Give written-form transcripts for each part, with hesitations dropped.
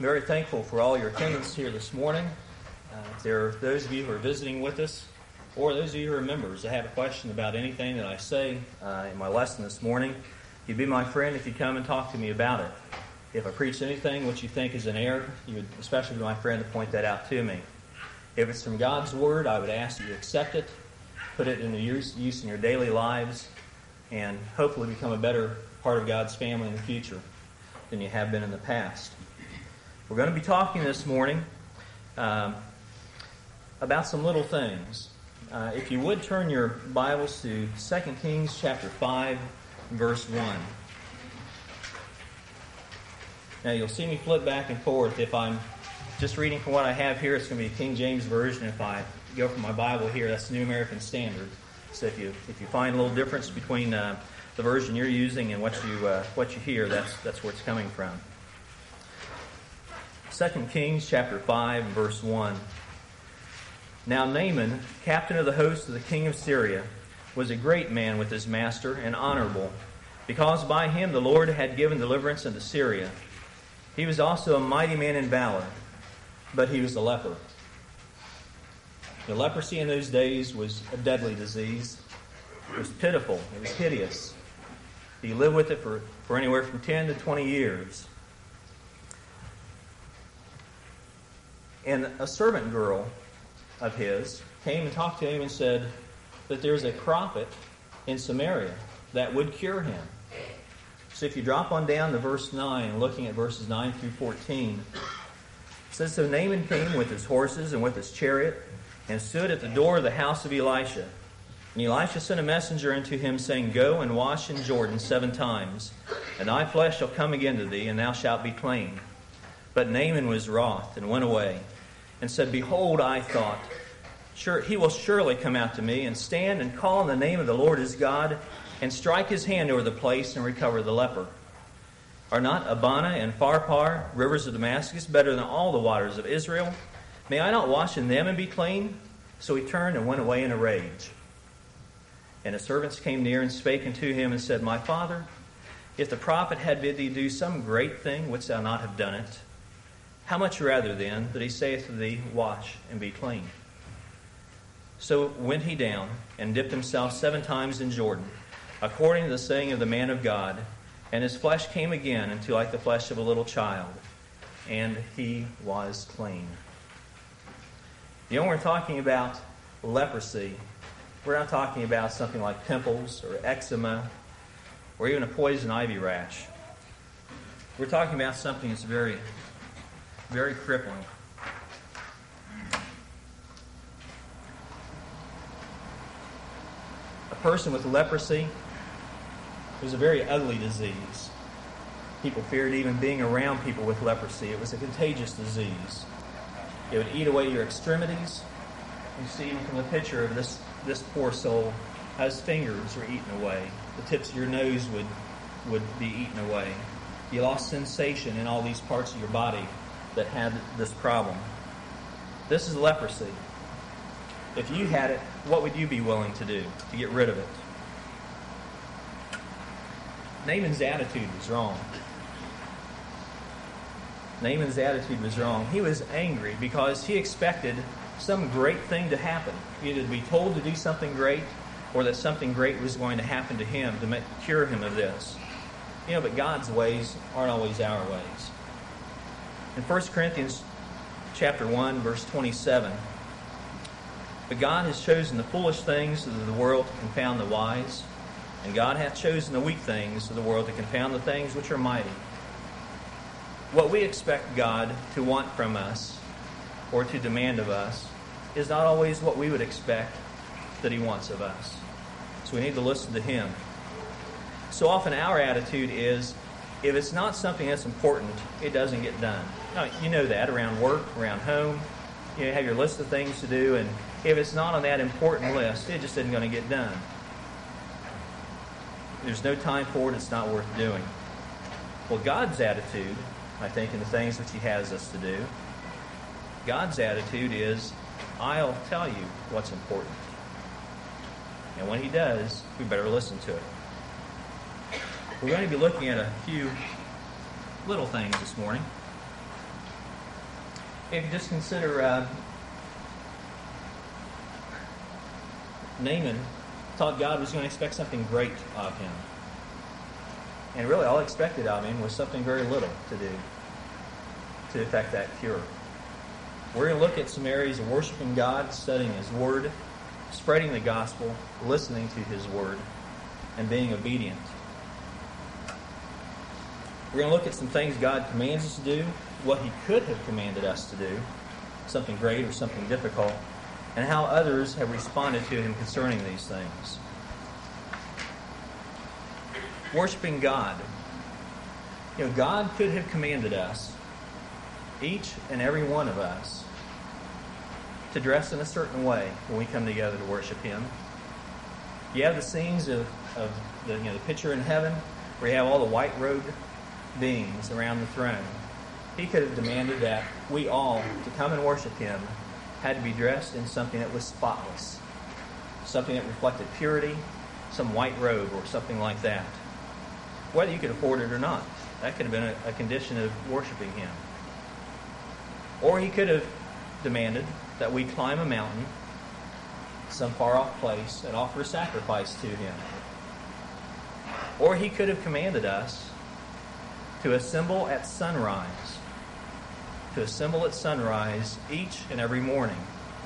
very thankful for all your attendance here this morning. If there are those of you who are visiting with us, or those of you who are members that have a question about anything that I say in my lesson this morning, you'd be my friend if you come and talk to me about it. If I preach anything which you think is an error, you would especially be my friend to point that out to me. If it's from God's Word, I would ask that you accept it, put it into use in your daily lives, and hopefully become a better part of God's family in the future than you have been in the past. We're going to be talking this morning about some little things. If you would turn your Bibles to 2 Kings chapter 5, verse 1. Now you'll see me flip back and forth. If I'm just reading from what I have here, it's going to be King James Version. If I go from my Bible here, that's the New American Standard. So if you find a little difference between the version you're using and what you hear, that's where it's coming from. 2 Kings chapter 5, verse 1. Now Naaman, captain of the host of the king of Syria, was a great man with his master and honorable, because by him the Lord had given deliverance unto Syria. He was also a mighty man in valor, but he was a leper. The leprosy in those days was a deadly disease. It was pitiful. It was hideous. He lived with it for anywhere from 10 to 20 years. And a servant girl of his came and talked to him and said that there's a prophet in Samaria that would cure him. So if you drop on down to verse 9, looking at verses 9 through 14, it says, So Naaman came with his horses and with his chariot, and stood at the door of the house of Elisha. And Elisha sent a messenger unto him, saying, Go and wash in Jordan 7 times, and thy flesh shall come again to thee, and thou shalt be clean. But Naaman was wroth, and went away, and said, Behold, I thought, he will surely come out to me, and stand and call on the name of the Lord his God, and strike his hand over the place, and recover the leper. Are not Abana and Pharpar, rivers of Damascus, better than all the waters of Israel? May I not wash in them and be clean? So he turned and went away in a rage. And the servants came near and spake unto him and said, My father, if the prophet had bid thee do some great thing, wouldst thou not have done it? How much rather then that he saith to thee, Wash and be clean? So went he down and dipped himself 7 times in Jordan, according to the saying of the man of God, and his flesh came again unto like the flesh of a little child, and he was clean. You know, when we're talking about leprosy, we're not talking about something like pimples or eczema or even a poison ivy rash. We're talking about something that's very, very crippling. A person with leprosy was a very ugly disease. People feared even being around people with leprosy. It was a contagious disease. It would eat away your extremities. You see from the picture of this poor soul, his fingers were eaten away. The tips of your nose would be eaten away. You lost sensation in all these parts of your body that had this problem. This is leprosy. If you had it, what would you be willing to do to get rid of it? Naaman's attitude was wrong. Naaman's attitude was wrong. He was angry because he expected some great thing to happen. Either to be told to do something great or that something great was going to happen to him to cure him of this. You know, but God's ways aren't always our ways. In 1 Corinthians chapter 1, verse 27, But God has chosen the foolish things of the world to confound the wise, and God hath chosen the weak things of the world to confound the things which are mighty. What we expect God to want from us or to demand of us is not always what we would expect that he wants of us. So we need to listen to him. So often our attitude is, if it's not something that's important, it doesn't get done. Now, you know that around work, around home. You have your list of things to do, and if it's not on that important list, it just isn't going to get done. There's no time for it, it's not worth doing. Well, God's attitude, I think, in the things which he has us to do, God's attitude is, I'll tell you what's important. And when he does, we better listen to it. We're going to be looking at a few little things this morning. If you just consider Naaman thought God was going to expect something great of him. And really all expected of him was something very little to do to effect that cure. We're going to look at some areas of worshiping God, studying His Word, spreading the gospel, listening to His Word, and being obedient. We're going to look at some things God commands us to do, what He could have commanded us to do, something great or something difficult, and how others have responded to Him concerning these things. Worshiping God. God could have commanded us, each and every one of us, to dress in a certain way when we come together to worship Him. You have the scenes of the picture in heaven where you have all the white-robed beings around the throne. He could have demanded that we all, to come and worship Him, had to be dressed in something that was spotless, something that reflected purity, some white robe or something like that. Whether you could afford it or not, that could have been a condition of worshiping Him. Or He could have demanded that we climb a mountain, some far-off place, and offer a sacrifice to Him. Or He could have commanded us to assemble at sunrise, each and every morning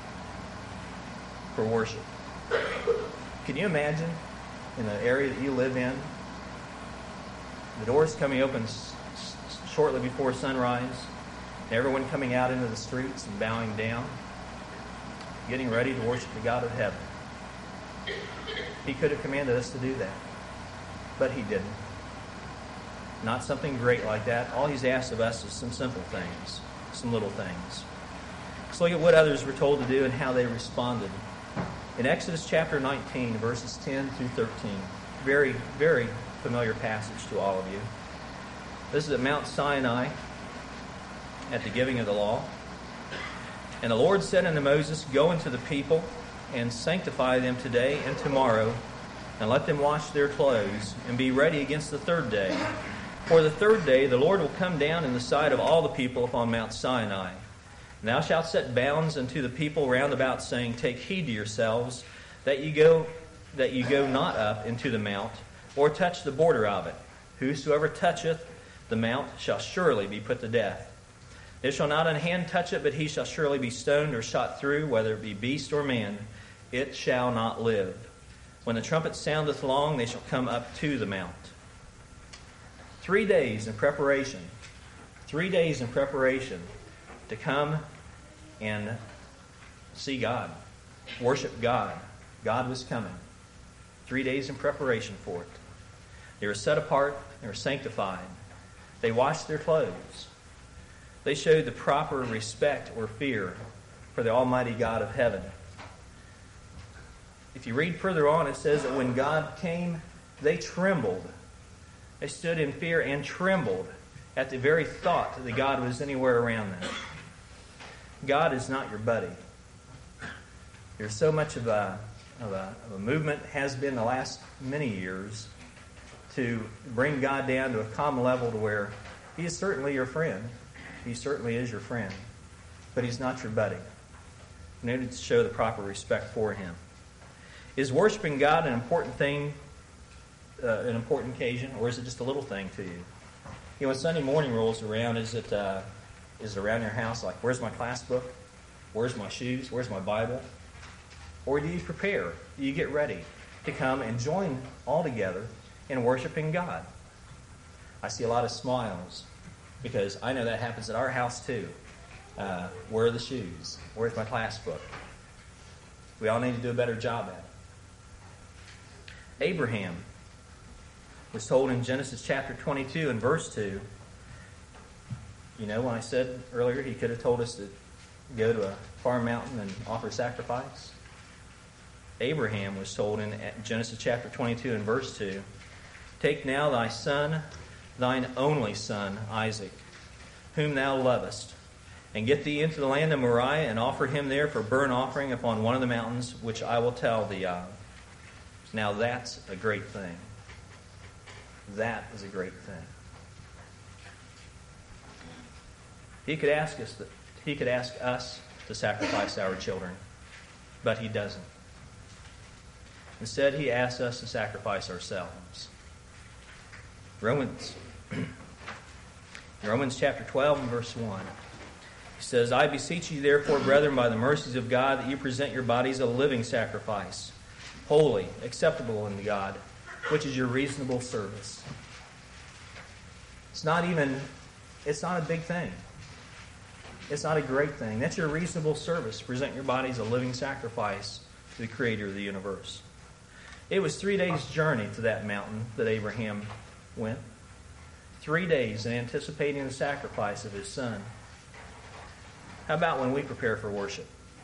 for worship. Can you imagine in the area that you live in, the doors coming open shortly before sunrise, and everyone coming out into the streets and bowing down, getting ready to worship the God of heaven? He could have commanded us to do that, but He didn't. Not something great like that. All He's asked of us is some simple things, some little things. Let's look at what others were told to do and how they responded. In Exodus chapter 19, verses 10 through 13, very, very familiar passage to all of you. This is at Mount Sinai at the giving of the law. And the Lord said unto Moses, Go unto the people and sanctify them today and tomorrow, and let them wash their clothes, and be ready against the third day. For the third day the Lord will come down in the sight of all the people upon Mount Sinai. And thou shalt set bounds unto the people round about, saying, Take heed to yourselves, that ye go not up into the mount, or touch the border of it. Whosoever toucheth the mount shall surely be put to death. There shall not an hand touch it, but he shall surely be stoned or shot through, whether it be beast or man. It shall not live. When the trumpet soundeth long, they shall come up to the mount. 3 days in preparation. 3 days in preparation to come and see God, worship God. God was coming. 3 days in preparation for it. They were set apart. They were sanctified. They washed their clothes. They showed the proper respect or fear for the Almighty God of heaven. If you read further on, it says that when God came, they trembled. They stood in fear and trembled at the very thought that God was anywhere around them. God is not your buddy. There's so much of a movement, has been the last many years, to bring God down to a common level to where He is certainly your friend. He certainly is your friend. But He's not your buddy. You need to show the proper respect for Him. Is worshiping God an important thing, an important occasion, or is it just a little thing to you? When Sunday morning rolls around, is it around your house like, where's my class book? Where's my shoes? Where's my Bible? Or do you prepare? Do you get ready to come and join all together in worshiping God? I see a lot of smiles because I know that happens at our house too. Where are the shoes? Where's my class book? We all need to do a better job at it. Abraham was told in Genesis chapter 22 and verse 2, when I said earlier he could have told us to go to a far mountain and offer sacrifice. Abraham was told in Genesis chapter 22 and verse 2, Take now thy son, thine only son, Isaac, whom thou lovest, and get thee into the land of Moriah, and offer him there for burnt offering upon one of the mountains which I will tell thee of. Now that's a great thing. That is a great thing. He could He could ask us to sacrifice our children, but He doesn't. Instead, He asks us to sacrifice ourselves. Romans chapter 12 and verse 1. He says, I beseech you therefore, brethren, by the mercies of God, that you present your bodies a living sacrifice, holy, acceptable unto God, which is your reasonable service. It's not a big thing. It's not a great thing. That's your reasonable service. Present your bodies a living sacrifice to the Creator of the universe. It was 3 days' journey to that mountain that Abraham went. 3 days in anticipating the sacrifice of his son. How about when we prepare for worship?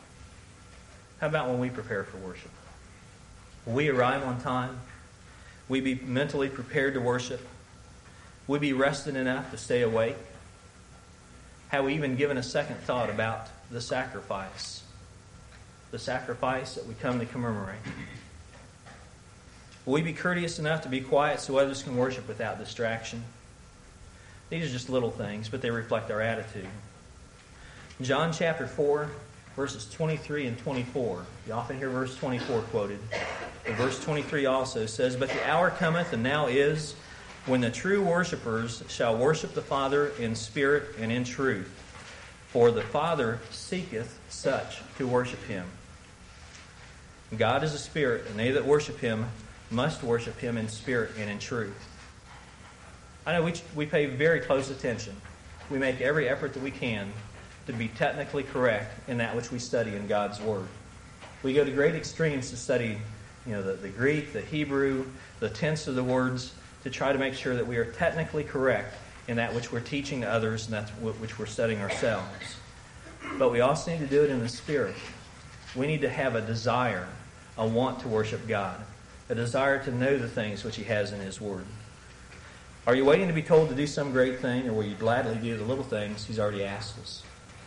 Will we arrive on time? Will we be mentally prepared to worship? Will we be rested enough to stay awake? Have we even given a second thought about the sacrifice? The sacrifice that we come to commemorate. Will we be courteous enough to be quiet so others can worship without distraction? These are just little things, but they reflect our attitude. John chapter 4, verses 23 and 24. You often hear verse 24 quoted. But verse 23 also says, But the hour cometh, and now is, when the true worshipers shall worship the Father in spirit and in truth. For the Father seeketh such to worship Him. God is a spirit, and they that worship Him must worship Him in spirit and in truth. I know we pay very close attention. We make every effort that we can to be technically correct in that which we study in God's Word. We go to great extremes to study the Greek, the Hebrew, the tense of the words, to try to make sure that we are technically correct in that which we're teaching to others and that which we're studying ourselves. But we also need to do it in the Spirit. We need to have a desire, a want to worship God, a desire to know the things which He has in His Word. Are you waiting to be told to do some great thing, or will you gladly do the little things He's already asked us?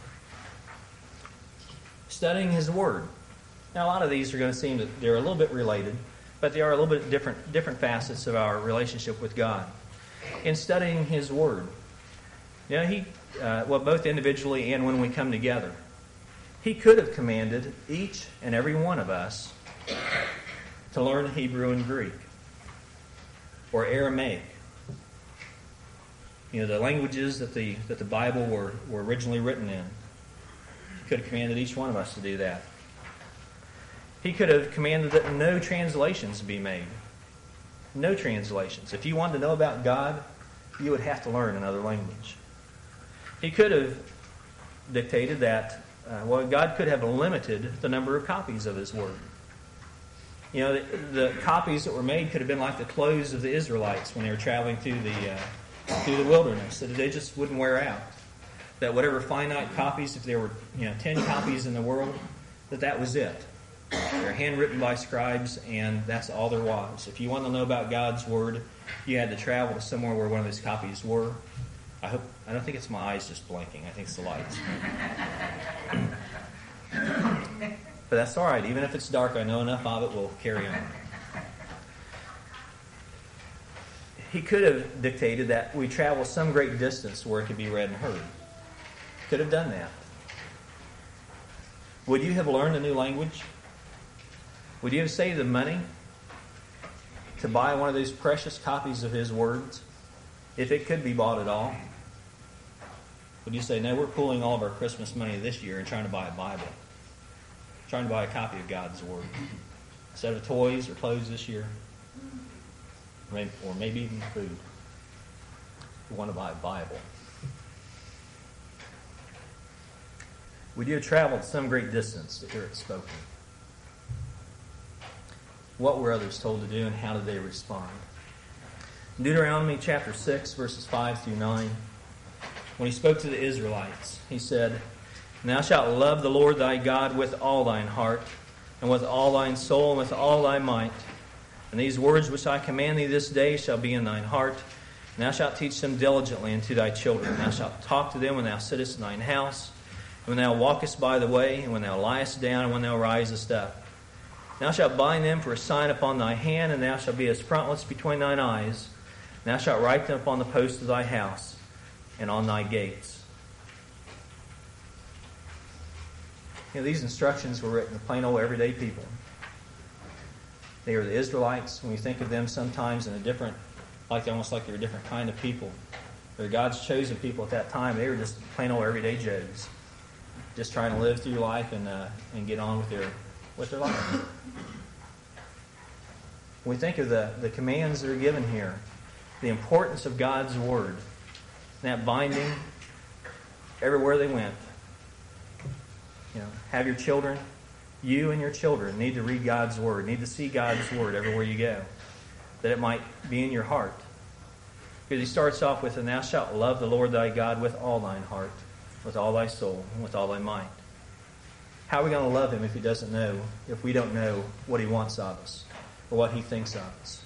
Studying His Word. Now, a lot of these are going to seem that they're a little bit related, but they are a little bit different facets of our relationship with God. In studying His Word, both individually and when we come together, He could have commanded each and every one of us to learn Hebrew and Greek, or Aramaic. The languages that the Bible were originally written in. He could have commanded each one of us to do that. He could have commanded that no translations be made. No translations. If you wanted to know about God, you would have to learn another language. He could have dictated that, God could have limited the number of copies of His Word. The copies that were made could have been like the clothes of the Israelites when they were traveling through the wilderness, that they just wouldn't wear out. That whatever finite copies, if there were 10 copies in the world, that was it. They're handwritten by scribes, and that's all there was. If you want to know about God's Word, you had to travel to somewhere where one of those copies were. I don't think it's my eyes just blinking. I think it's the lights. But that's all right. Even if it's dark, I know enough of it will carry on. He could have dictated that we travel some great distance where it could be read and heard. Could have done that. Would you have learned a new language? Would you have saved the money to buy one of those precious copies of His words, if it could be bought at all? Would you say, no, we're pooling all of our Christmas money this year and trying to buy a Bible, trying to buy a copy of God's Word, instead of toys or clothes this year, or maybe even food? We want to buy a Bible. Would you have traveled some great distance to hear it spoken? What were others told to do, and how did they respond? Deuteronomy chapter 6, verses 5 through 9. When He spoke to the Israelites, He said, And thou shalt love the Lord thy God with all thine heart, and with all thine soul, and with all thy might. And these words which I command thee this day shall be in thine heart, and thou shalt teach them diligently unto thy children. And thou shalt talk to them when thou sittest in thine house, and when thou walkest by the way, and when thou liest down, and when thou risest up. Thou shalt bind them for a sign upon thy hand, and thou shalt be as frontlets between thine eyes. And thou shalt write them upon the posts of thy house, and on thy gates. These instructions were written to plain old everyday people. They are the Israelites. When you think of them sometimes in a different, almost like they're a different kind of people. They're God's chosen people at that time. They were just plain old everyday Joes, just trying to live through life and get on with their life. When we think of the commands that are given here, the importance of God's Word, that binding everywhere they went. Have your children, you and your children need to read God's Word, need to see God's Word everywhere you go, that it might be in your heart. Because he starts off with, "And thou shalt love the Lord thy God with all thine heart, with all thy soul, and with all thy might." How are we going to love him if we don't know what he wants of us, or what he thinks of us?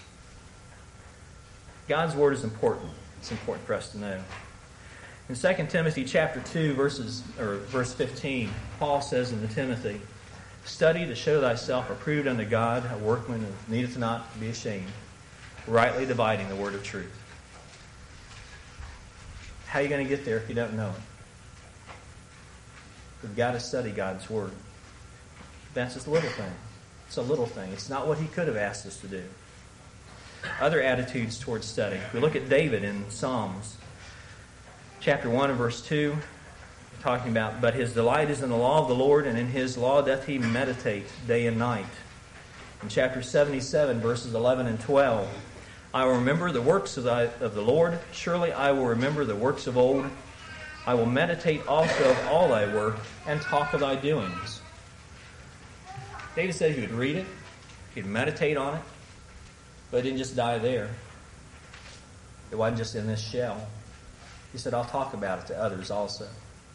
God's Word is important. It's important for us to know. In 2 Timothy chapter 2, verse 15, Paul says unto Timothy, "Study to show thyself approved unto God, a workman who needeth not to be ashamed, rightly dividing the word of truth." How are you going to get there if you don't know it? We've got to study God's Word. That's just a little thing. It's a little thing. It's not what he could have asked us to do. Other attitudes towards study. We look at David in Psalms chapter 1 and verse 2, talking about, "But his delight is in the law of the Lord, and in his law doth he meditate day and night." In chapter 77, verses 11 and 12, "I will remember the works of the Lord. Surely I will remember the works of old. I will meditate also of all thy work, and talk of thy doings." David said he would read it, he'd meditate on it, but it didn't just die there. It wasn't just in this shell. He said, "I'll talk about it to others also."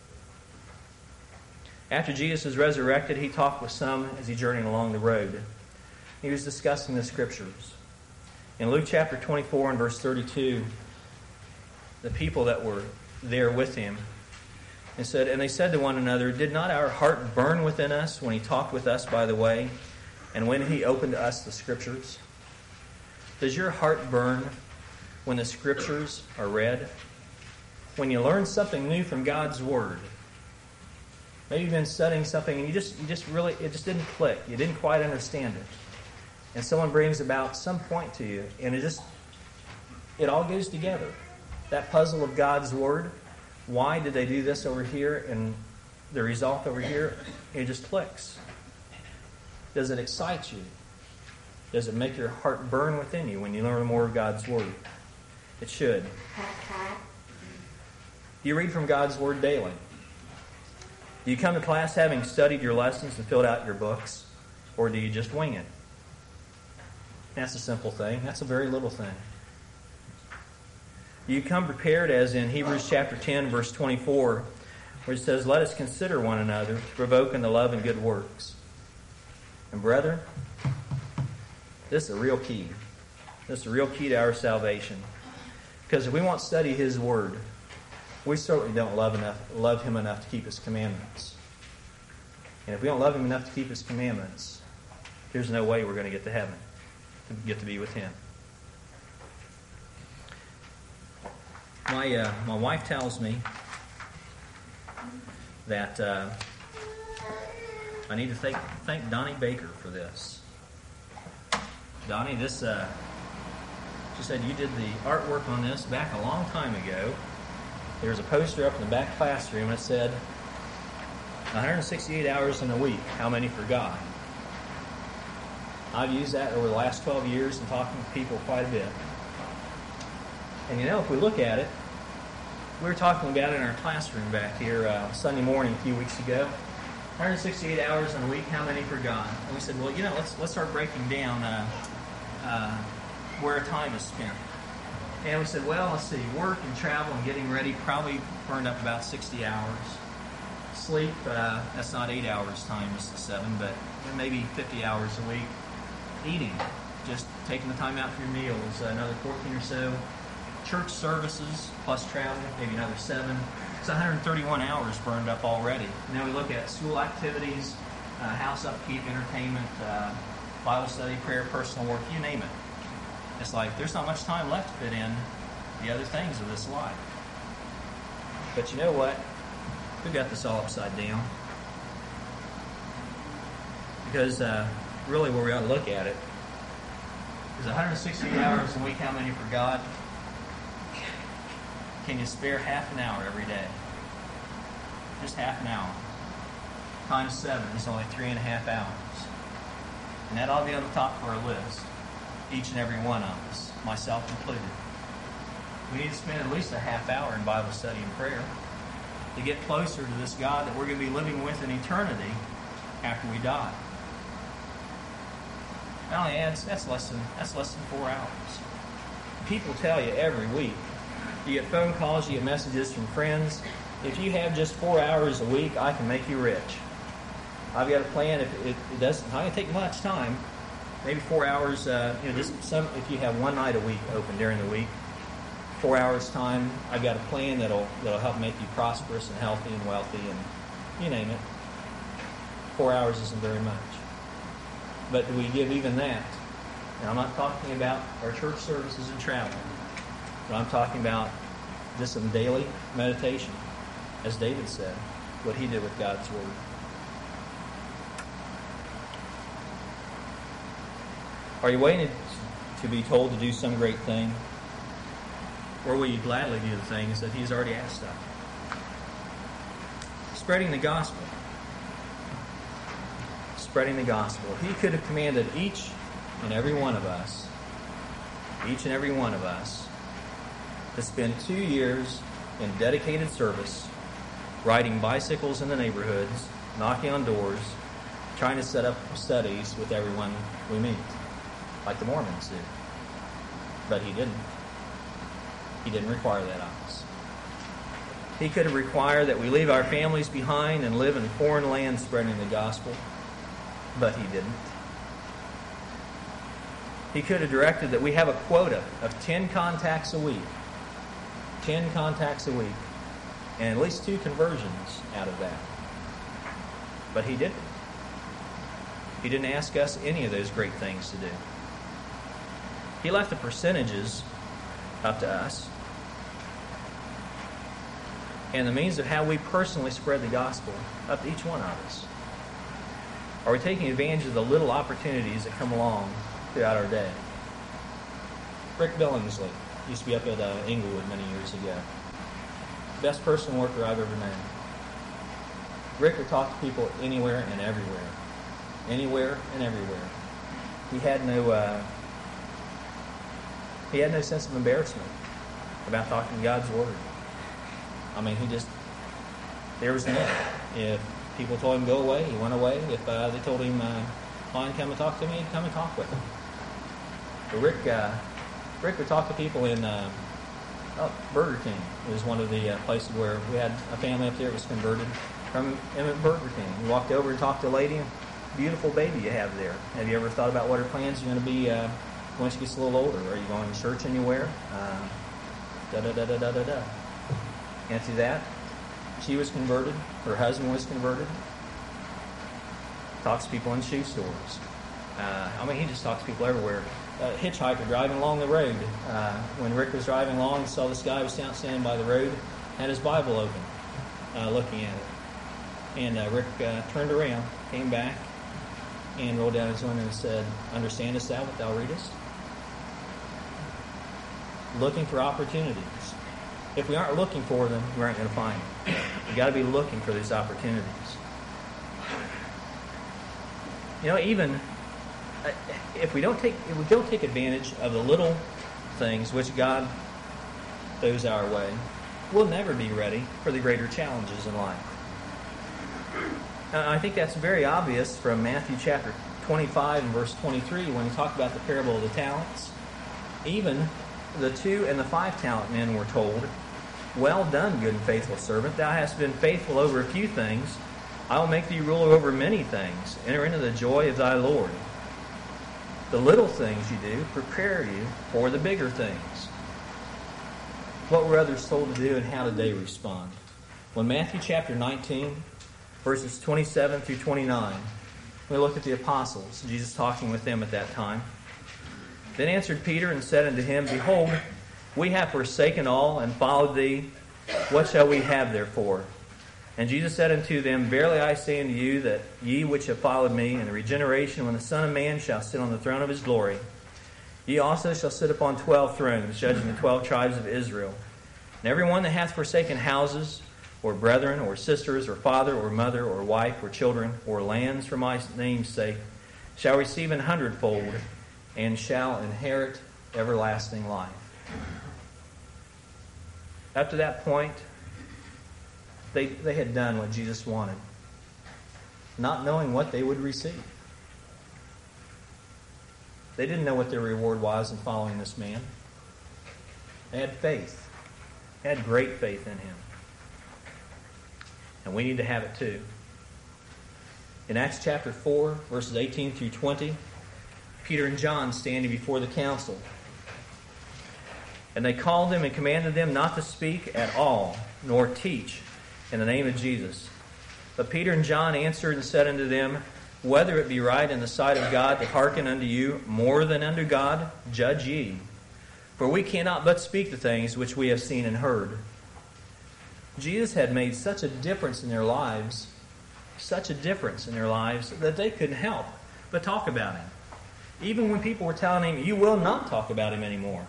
After Jesus was resurrected, he talked with some as he journeyed along the road. He was discussing the Scriptures. In Luke chapter 24 and verse 32, the people that were there with him, and they said to one another, "Did not our heart burn within us when he talked with us by the way, and when he opened to us the Scriptures?" Does your heart burn when the Scriptures are read? When you learn something new from God's Word? Maybe you've been studying something and it just didn't click. You didn't quite understand it. And someone brings about some point to you, and it all goes together. That puzzle of God's Word, why did they do this over here and the result over here? It just clicks. Does it excite you? Does it make your heart burn within you when you learn more of God's Word? It should. Do you read from God's Word daily? Do you come to class having studied your lessons and filled out your books? Or do you just wing it? That's a simple thing. That's a very little thing. Do you come prepared, as in Hebrews chapter 10, verse 24, where it says, "Let us consider one another to provoke unto love and good works." And brethren, this is a real key. This is a real key to our salvation. Because if we won't study his Word, we certainly don't love him enough to keep his commandments. And if we don't love him enough to keep his commandments, there's no way we're going to get to heaven, to get to be with him. My wife tells me that I need to thank Donnie Baker for this. Donnie, she said you did the artwork on this back a long time ago. There's a poster up in the back classroom, and it said, 168 hours in a week, how many for God? I've used that over the last 12 years and talking to people quite a bit. And if we look at it, we were talking about it in our classroom back here Sunday morning a few weeks ago. 168 hours in a week, how many for God? And we said, well, let's start breaking down where time is spent. And we said, well, let's see, work and travel and getting ready probably burned up about 60 hours. Sleep, that's not 8 hours time, it's 7, but maybe 50 hours a week. Eating, just taking the time out for your meals, another 14 or so. Church services, plus travel, maybe another 7. It's 131 hours burned up already. And then we look at school activities, house upkeep, entertainment, Bible study, prayer, personal work, you name it. It's like there's not much time left to fit in the other things of this life. But you know what? We've got this all upside down. Because really where we ought to look at it is 160 hours a week. How many for God? Can you spare half an hour every day? Just half an hour. Times 7 is only 3.5 hours. And that ought to be on the top of our list. Each and every one of us, myself included. We need to spend at least a half hour in Bible study and prayer to get closer to this God that we're going to be living with in eternity after we die. That only adds, that's less than 4 hours. People tell you every week. You get phone calls, you get messages from friends. If you have just 4 hours a week, I can make you rich. I've got a plan. If it doesn't, not going to take much time. Maybe 4 hours. If you have one night a week open during the week, 4 hours time. I've got a plan that'll help make you prosperous and healthy and wealthy and you name it. 4 hours isn't very much. But do we give even that? Now, I'm not talking about our church services and travel, but I'm talking about just some daily meditation, as David said, what he did with God's Word. Are you waiting to be told to do some great thing? Or will you gladly do the things that He's already asked of? Spreading the gospel. Spreading the gospel. He could have commanded each and every one of us to spend 2 years in dedicated service, riding bicycles in the neighborhoods, knocking on doors, trying to set up studies with everyone we meet, like the Mormons do. But He didn't. He didn't require that of us. He could have required that we leave our families behind and live in foreign lands spreading the gospel, but He didn't. He could have directed that we have a quota of 10 contacts a week. 10 contacts a week. And at least 2 conversions out of that. But He didn't. He didn't ask us any of those great things to do. He left the percentages up to us. And the means of how we personally spread the gospel up to each one of us. Are we taking advantage of the little opportunities that come along throughout our day? Rick Billingsley used to be up at Inglewood many years ago. Best person worker I've ever known. Rick would talk to people anywhere and everywhere. Anywhere and everywhere. He had no sense of embarrassment about talking God's Word. I mean, there was none. If people told him go away, he went away. If they told him, fine, come and talk to me, he'd come and talk with them. But Rick would talk to people in Burger King. It was one of the places where we had a family up there that was converted from him at Burger King. He walked over and talked to a lady, beautiful baby you have there. Have you ever thought about what her plans are going to be when she gets a little older? Are you going to church anywhere? Da-da-da-da-da-da-da. Answer that. She was converted. Her husband was converted. Talks to people in shoe stores. He just talks to people everywhere. A hitchhiker driving along the road. When Rick was driving along, he saw this guy was standing by the road, had his Bible open, looking at it. And Rick turned around, came back, and rolled down his window and said, "Understandest thou what thou readest?" Looking for opportunities. If we aren't looking for them, we aren't going to find them. We've got to be looking for these opportunities. Even if we don't take advantage of the little things which God throws our way, we'll never be ready for the greater challenges in life. I think that's very obvious from Matthew chapter 25 and verse 23 when he talked about the parable of the talents. Even the 2 and the 5 talent men were told, "Well done, good and faithful servant. Thou hast been faithful over a few things. I will make thee ruler over many things. Enter into the joy of thy Lord." The little things you do prepare you for the bigger things. What were others told to do, and how did they respond? When Matthew chapter 19, verses 27 through 29, we look at the apostles, Jesus talking with them at that time. Then answered Peter and said unto him, "Behold, we have forsaken all and followed thee. What shall we have therefore?" And Jesus said unto them, Verily I say unto you, that ye which have followed me, in the regeneration, when the Son of Man shall sit on the throne of his glory, ye also shall sit upon 12 thrones, judging the 12 tribes of Israel. And every one that hath forsaken houses, or brethren, or sisters, or father, or mother, or wife, or children, or lands for my name's sake, shall receive 100-fold, and shall inherit everlasting life. Up to that point, they had done what Jesus wanted, not knowing what they would receive. They didn't know what their reward was in following this man. They had faith. They had great faith in him. And we need to have it too. In Acts chapter 4, verses 18 through 20, Peter and John standing before the council. And they called them and commanded them not to speak at all, nor teach in the name of Jesus. But Peter and John answered and said unto them, Whether it be right in the sight of God to hearken unto you more than unto God, judge ye. For we cannot but speak the things which we have seen and heard. Jesus had made such a difference in their lives, that they couldn't help but talk about him. Even when people were telling him, you will not talk about him anymore.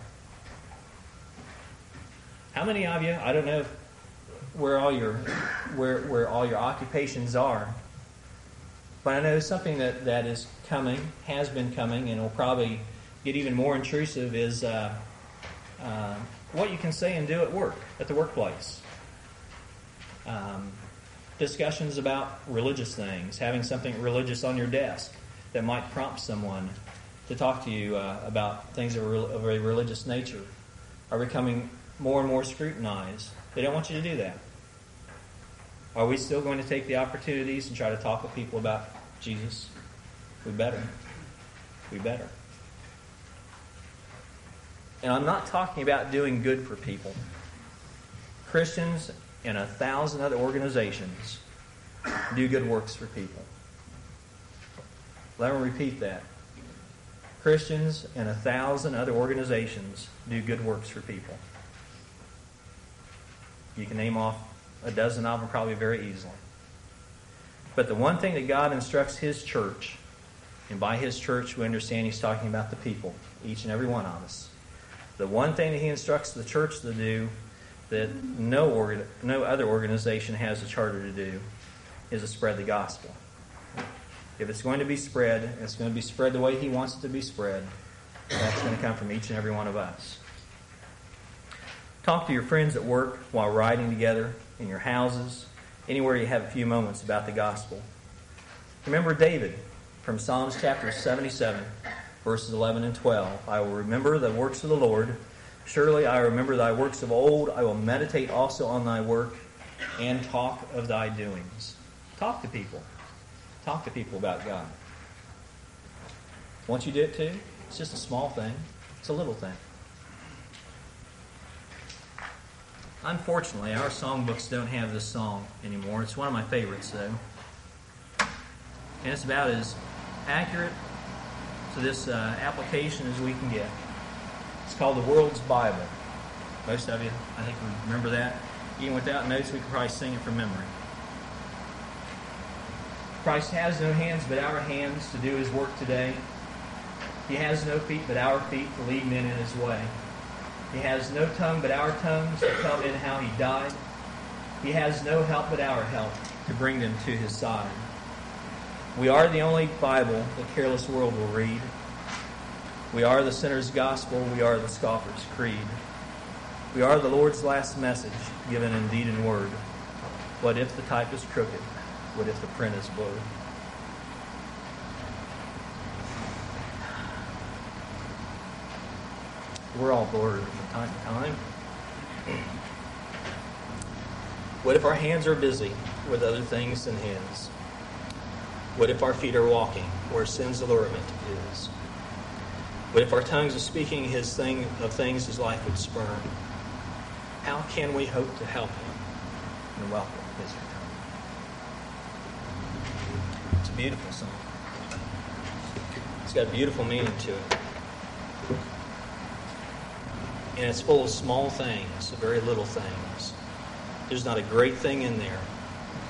How many of you, I don't know where all your occupations are, but I know something that is coming, has been coming, and will probably get even more intrusive is what you can say and do at work, at the workplace. Discussions about religious things, having something religious on your desk that might prompt someone to talk to you about things of a religious nature are becoming more and more scrutinized. They don't want you to do that. Are we still going to take the opportunities and try to talk with people about Jesus? We better. And I'm not talking about doing good for people. Christians and 1,000 other organizations do good works for people. Let me repeat that. Christians and 1,000 other organizations do good works for people. You can name off a dozen of them probably very easily. But the one thing that God instructs His church, and by His church we understand He's talking about the people, each and every one of us. The one thing that He instructs the church to do that no other organization has a charter to do is to spread the gospel. If it's going to be spread, and it's going to be spread the way He wants it to be spread, that's going to come from each and every one of us. Talk to your friends at work while riding together, in your houses, anywhere you have a few moments about the gospel. Remember David from Psalms chapter 77, verses 11 and 12. I will remember the works of the Lord. Surely I remember thy works of old. I will meditate also on thy work and talk of thy doings. Talk to people. Talk to people about God. Once you do it too, it's just a small thing. It's a little thing. Unfortunately, our songbooks don't have this song anymore. It's one of my favorites, though. And it's about as accurate to this application as we can get. It's called The World's Bible. Most of you, I think, remember that. Even without notes, we could probably sing it from memory. Christ has no hands but our hands to do His work today. He has no feet but our feet to lead men in His way. He has no tongue but our tongues to tell men how He died. He has no help but our help to bring them to His side. We are the only Bible the careless world will read. We are the sinner's gospel. We are the scoffer's creed. We are the Lord's last message, given in deed and word. What if the type is crooked? What if the print is blurred? We're all blurred from time to time. What if our hands are busy with other things than His? What if our feet are walking where sin's allurement is? What if our tongues are speaking of things His life would spurn? How can we hope to help Him and welcome His return? It's a beautiful song. It's got a beautiful meaning to it. And it's full of small things, very little things. There's not a great thing in there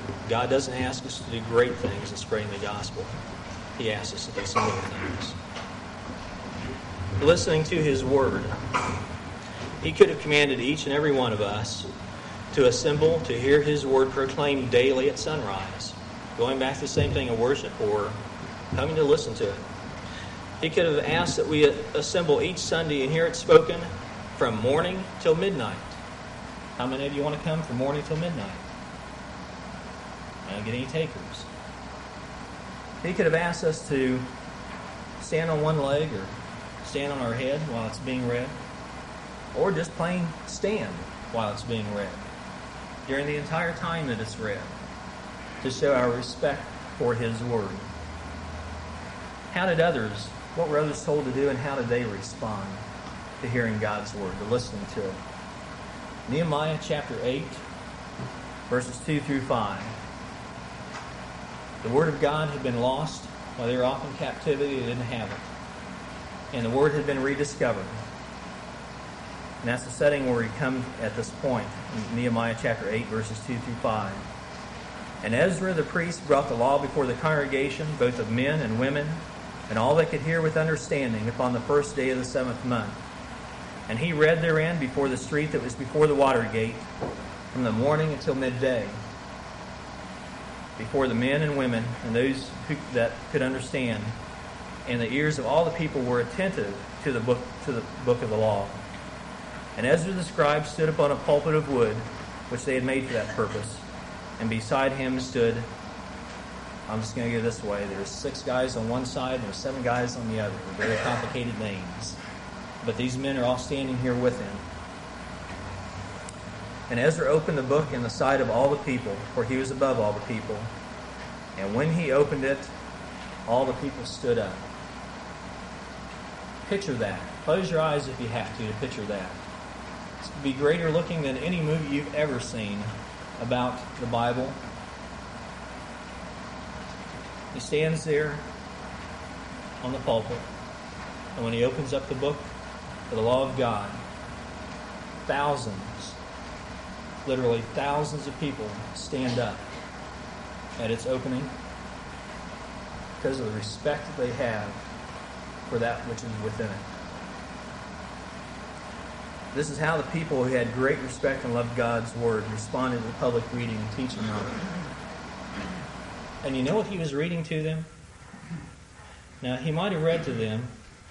God doesn't ask us to do great things in spreading the gospel. He asks us to do some little things. Listening to His Word. He could have commanded each and every one of us to assemble to hear His Word proclaimed daily at sunrise. Going back to the same thing of worship or coming to listen to it. He could have asked that we assemble each Sunday and hear it spoken from morning till midnight. How many of you want to come from morning till midnight? I don't get any takers. He could have asked us to stand on one leg or stand on our head while it's being read, or just plain stand while it's being read during the entire time that it's read, to show our respect for His Word. What were others told to do, and how did they respond to hearing God's Word, to listening to it? Nehemiah chapter 8, verses 2 through 5. The Word of God had been lost while they were off in captivity. They didn't have it. And the Word had been rediscovered. And that's the setting where we come at this point, in Nehemiah chapter 8, verses 2 through 5. And Ezra the priest brought the law before the congregation, both of men and women, and all that could hear with understanding, upon the first day of the 7th month. And he read therein before the street that was before the water gate, from the morning until midday, before the men and women and those that could understand. And the ears of all the people were attentive to the book of the law. And Ezra the scribe stood upon a pulpit of wood, which they had made for that purpose. And beside him stood, I'm just going to go this way, there's 6 guys on one side and there's 7 guys on the other. Very complicated names. But these men are all standing here with him. And Ezra opened the book in the sight of all the people, for he was above all the people. And when he opened it, all the people stood up. Picture that. Close your eyes if you have to picture that. It's to be greater looking than any movie you've ever seen about the Bible. He stands there on the pulpit, and when he opens up the book of the law of God, literally thousands of people stand up at its opening because of the respect that they have for that which is within it. This is how the people who had great respect and loved God's Word responded to the public reading and teaching of it. And you know what he was reading to them? Now, he might have read to them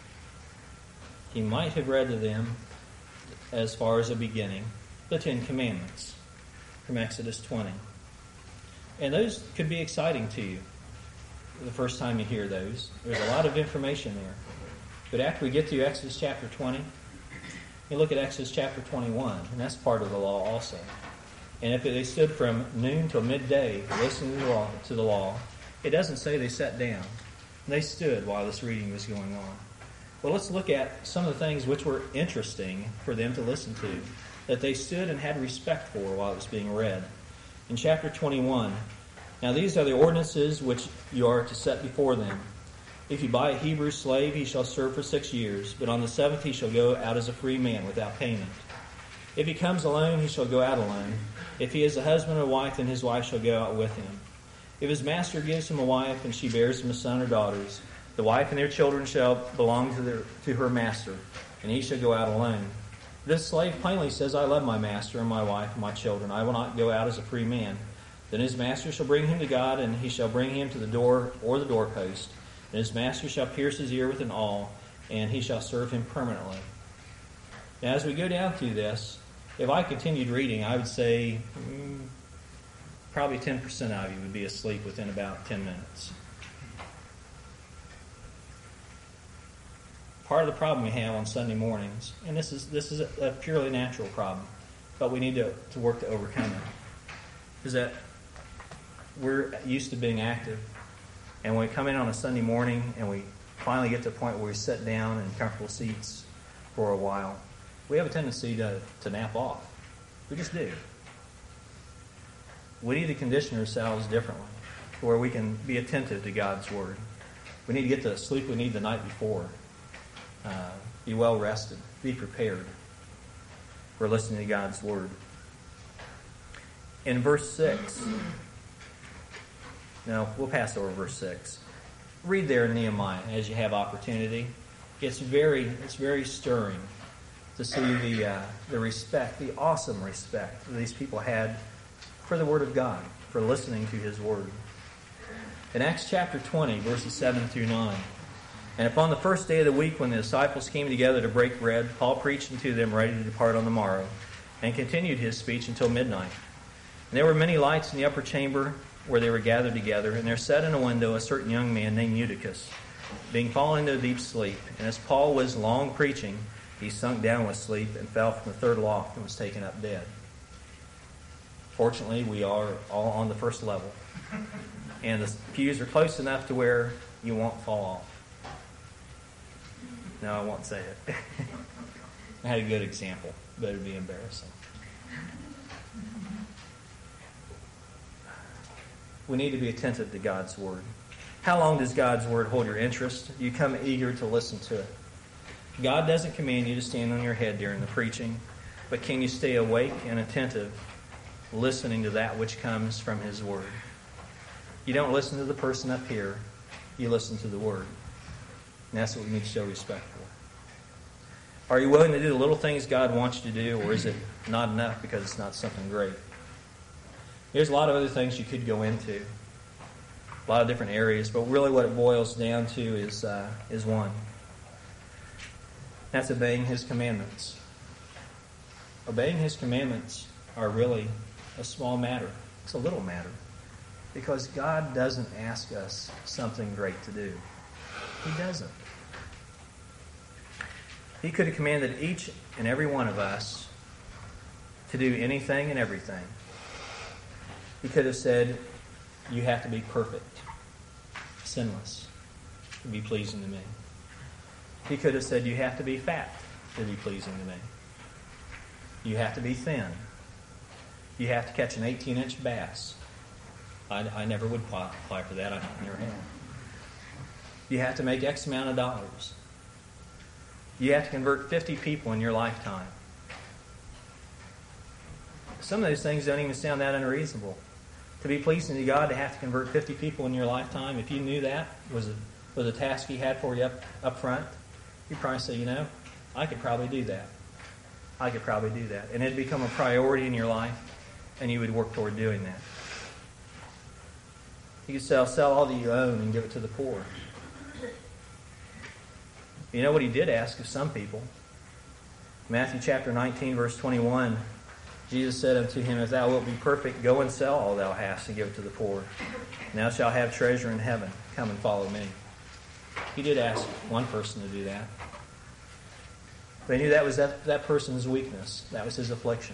as far as the beginning, the 10 Commandments from Exodus 20. And those could be exciting to you the first time you hear those. There's a lot of information there. But after we get to Exodus chapter 20, you look at Exodus chapter 21, and that's part of the law also. And if they stood from noon till midday listening to the law, it doesn't say they sat down. They stood while this reading was going on. Well, let's look at some of the things which were interesting for them to listen to, that they stood and had respect for while it was being read. In chapter 21, now these are the ordinances which you are to set before them. If you buy a Hebrew slave, he shall serve for 6 years, but on the 7th he shall go out as a free man without payment. If he comes alone, he shall go out alone. If he is a husband or wife, then his wife shall go out with him. If his master gives him a wife, and she bears him a son or daughters, the wife and their children shall belong to her master, and he shall go out alone. This slave plainly says, I love my master and my wife and my children. I will not go out as a free man. Then his master shall bring him to God, and he shall bring him to the door or the doorpost. And his master shall pierce his ear with an awl, and he shall serve him permanently. Now, as we go down through this, if I continued reading, I would say probably 10% of you would be asleep within about 10 minutes. Part of the problem we have on Sunday mornings, and this is a purely natural problem, but we need to work to overcome it, is that we're used to being active. And when we come in on a Sunday morning and we finally get to the point where we sit down in comfortable seats for a while, we have a tendency to nap off. We just do. We need to condition ourselves differently to where we can be attentive to God's Word. We need to get the sleep we need the night before. Be well rested. Be prepared for listening to God's Word. In verse 6, No, we'll pass over verse 6. Read there in Nehemiah as you have opportunity. It's very stirring to see the respect, the awesome respect that these people had for the Word of God, for listening to His Word. In Acts chapter 20, verses 7 through 9, and upon the first day of the week when the disciples came together to break bread, Paul preached unto them ready to depart on the morrow, and continued his speech until midnight. And there were many lights in the upper chamber where they were gathered together, and there sat in a window a certain young man named Eutychus, being fallen into a deep sleep. And as Paul was long preaching, he sunk down with sleep and fell from the third loft and was taken up dead. Fortunately, we are all on the first level, and the pews are close enough to where you won't fall off. No, I won't say it. I had a good example, but it would be embarrassing. We need to be attentive to God's Word. How long does God's Word hold your interest? You come eager to listen to it. God doesn't command you to stand on your head during the preaching, but can you stay awake and attentive, listening to that which comes from His Word? You don't listen to the person up here, you listen to the Word. And that's what we need to show respect for. Are you willing to do the little things God wants you to do, or is it not enough because it's not something great? There's a lot of other things you could go into, a lot of different areas, but really what it boils down to is one. That's obeying His commandments. Obeying His commandments are really a small matter. It's a little matter, because God doesn't ask us something great to do. He doesn't. He could have commanded each and every one of us to do anything and everything. He could have said, you have to be perfect, sinless, to be pleasing to me. He could have said, you have to be fat to be pleasing to me. You have to be thin. You have to catch an 18-inch bass. I never would apply for that. I never have. You have to make X amount of dollars. You have to convert 50 people in your lifetime. Some of those things don't even sound that unreasonable. To be pleasing to God, to have to convert 50 people in your lifetime, if you knew that was a task He had for you up front, you'd probably say, I could probably do that. I could probably do that. And it'd become a priority in your life, and you would work toward doing that. You could sell all that you own and give it to the poor. You know what He did ask of some people? Matthew chapter 19, verse 21, Jesus said unto him, if thou wilt be perfect, go and sell all thou hast and give it to the poor. And thou shalt have treasure in heaven. Come and follow me. He did ask one person to do that. But he knew that was that person's weakness. That was his affliction.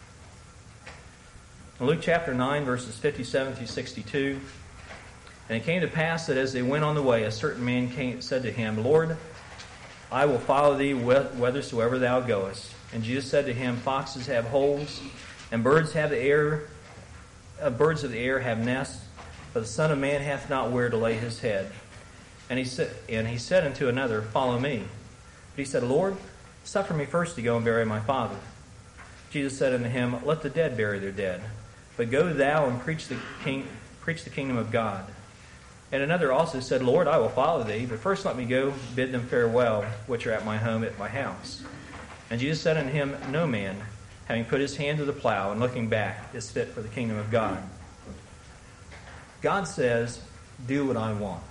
In Luke chapter 9, verses 57 through 62, and it came to pass that as they went on the way, a certain man said to him, Lord, I will follow thee whithersoever thou goest. And Jesus said to him, foxes have holes, and birds of the air have nests, but the Son of Man hath not where to lay his head. And he said unto another, follow me. But he said, Lord, suffer me first to go and bury my father. Jesus said unto him, let the dead bury their dead, but go thou and preach the kingdom of God. And another also said, Lord, I will follow thee, but first let me go bid them farewell, which are at my home at my house. And Jesus said unto him, no man, having put his hand to the plow and looking back, is fit for the kingdom of God. God says, do what I want.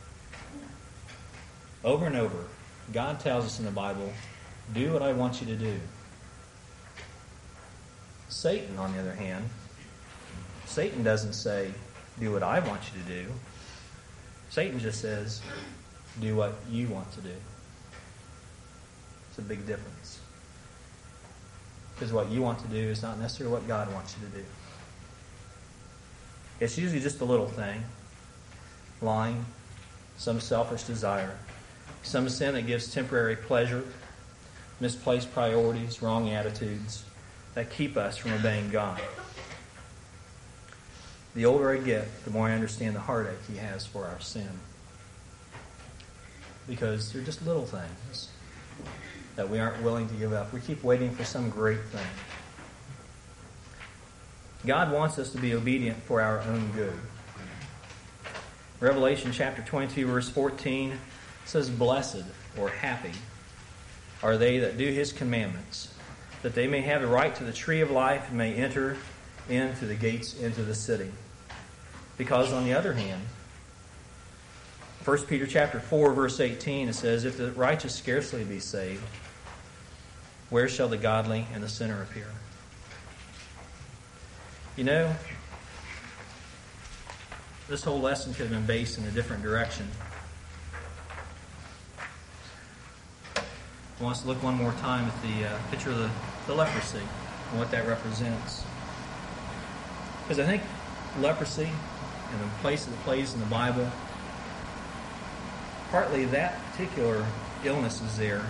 Over and over, God tells us in the Bible, do what I want you to do. Satan, on the other hand, Satan doesn't say, do what I want you to do. Satan just says, do what you want to do. It's a big difference. Because what you want to do is not necessarily what God wants you to do. It's usually just a little thing. Lying, some selfish desire, some sin that gives temporary pleasure, misplaced priorities, wrong attitudes that keep us from obeying God. The older I get, the more I understand the heartache He has for our sin. Because they're just little things that we aren't willing to give up. We keep waiting for some great thing. God wants us to be obedient for our own good. Revelation chapter 22, verse 14 says, "Blessed," or happy, "are they that do His commandments, that they may have the right to the tree of life and may enter into the gates into the city." Because on the other hand, 1 Peter chapter 4, verse 18, it says, "If the righteous scarcely be saved, where shall the godly and the sinner appear?" You know, this whole lesson could have been based in a different direction. I want us to look one more time at the picture of the leprosy and what that represents. Because I think leprosy and the place that it plays in the Bible, partly that particular illness is there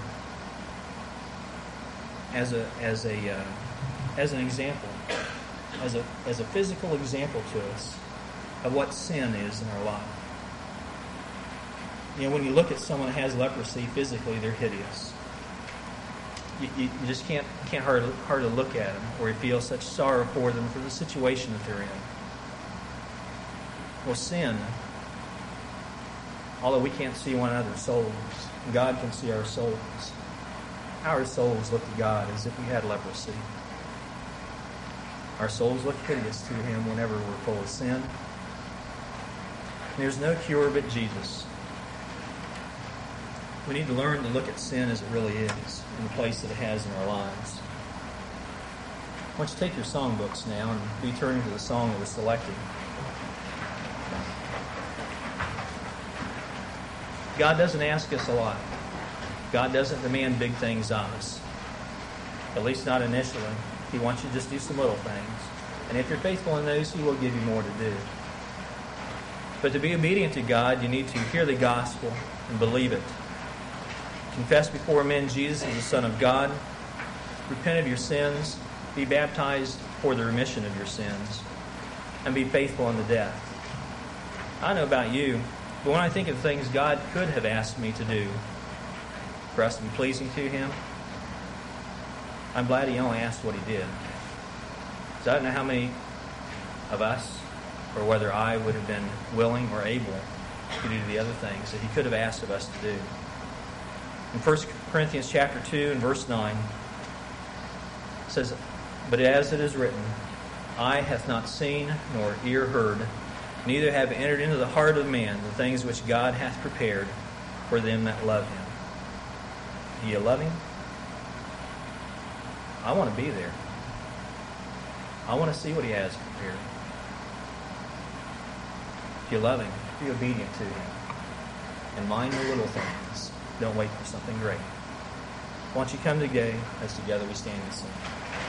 as an example, as a physical example to us of what sin is in our life. You know, when you look at someone that has leprosy physically, they're hideous. You just can't hardly look at them, or you feel such sorrow for them for the situation that they're in. Well, sin, although we can't see one another's souls, God can see our souls. Our souls look to God as if we had leprosy. Our souls look hideous to Him whenever we're full of sin. And there's no cure but Jesus. We need to learn to look at sin as it really is, in the place that it has in our lives. I want you to take your songbooks now and be turning to the song that was selected. God doesn't ask us a lot. God doesn't demand big things of us. At least not initially. He wants you to just do some little things. And if you're faithful in those, He will give you more to do. But to be obedient to God, you need to hear the gospel and believe it. Confess before men Jesus is the Son of God. Repent of your sins. Be baptized for the remission of your sins. And be faithful unto death. I don't know about you, but when I think of things God could have asked me to do for us to be pleasing to Him, I'm glad He only asked what He did. Because I don't know how many of us, or whether I would have been willing or able to do the other things that He could have asked of us to do. In 1 Corinthians chapter 2 and verse 9, it says, "But as it is written, eye hath not seen, nor ear heard, neither have entered into the heart of man the things which God hath prepared for them that love Him." Do you love Him? I want to be there. I want to see what He has prepared. If you love Him, be obedient to Him. And mind the little things. Don't wait for something great. Why don't you come today as together we stand and sing.